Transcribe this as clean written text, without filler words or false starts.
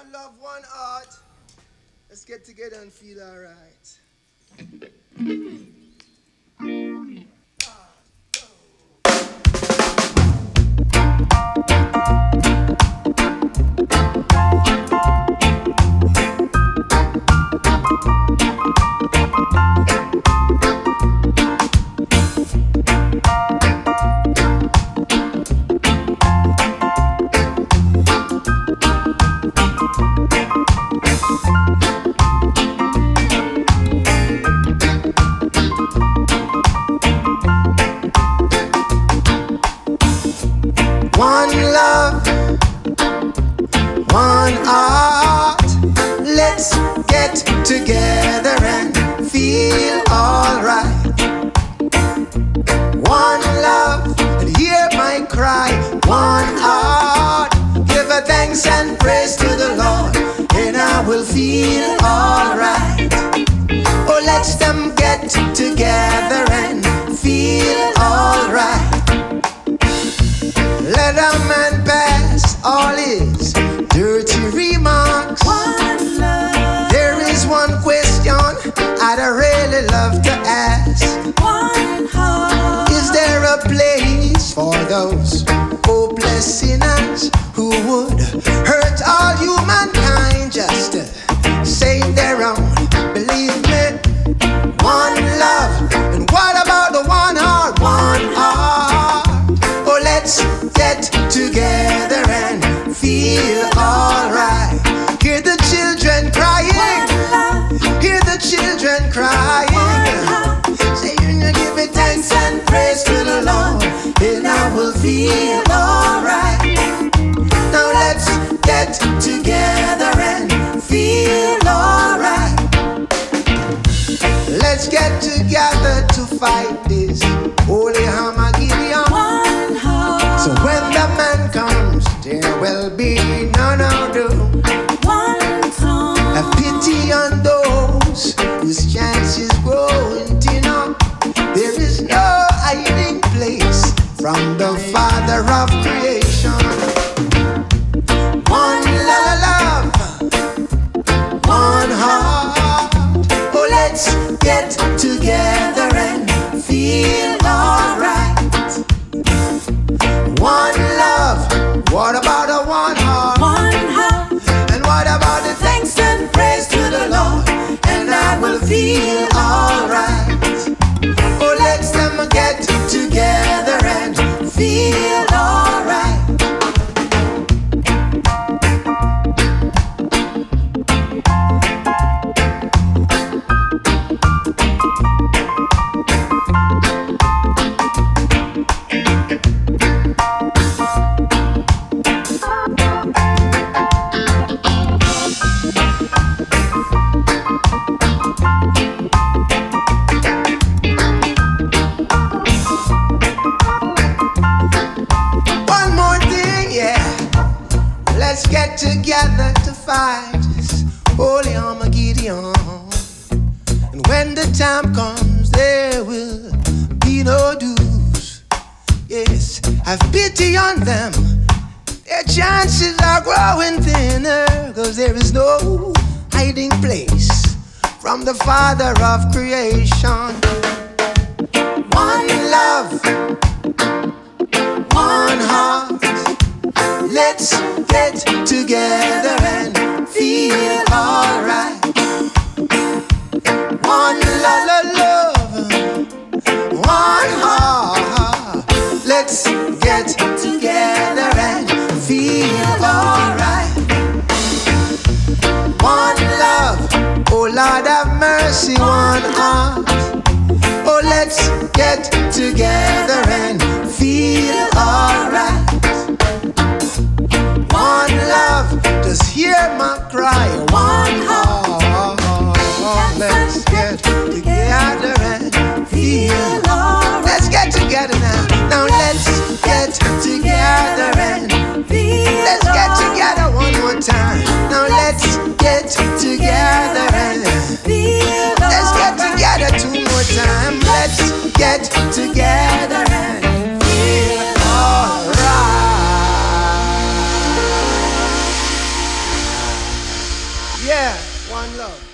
One love, one heart. Let's get together and feel alright. One love, one heart. Let's get together and feel alright. One love, and hear my cry. One heart, give a thanks and praise to the Lord, and I will feel alright. Oh, let's them get together and feel alright. Let a man pass all his dirty remarks. One love. There is one question I'd really love to ask. One heart. Is there a place for those hopeless sinners who would hurt all humankind just to save their own? Believe me, one love. And what about the one heart? One heart. Oh, let's get together and feel alright. Hear the children crying. Hear the children crying. Say you give it thanks and praise to the Lord, and I will feel alright. Now let's get together and feel alright. Let's get together to fight this holy Armageddon. So when the man comes, there will be none of doom. Have pity on those whose chances growing thin up. There is no hiding place from the Father of creation. One love, one heart. Oh, let's get together and feel alright. One love, what about a one heart? One heart. And what about the thanks and praise to the Lord, and I will feel alright. Oh, let's them get together and feel alright. Let's get together to fight this holy Armageddon. And when the time comes, there will be no dues. Yes, have pity on them. Their chances are growing thinner, 'cause there is no hiding place from the Father of creation. One love, one heart. Let's get together and feel alright. One love, one heart. Let's get together and feel alright. One love, oh Lord have mercy, one heart. Oh, let's get together and feel alright. One love, just hear my cry. One heart, let's get together and feel alright. Let's get together now. Now let's get together and feel. Let's get together one more time. Now let's get together and feel. Let's get together two more times. Let's get together and feel alright. Yeah, one love.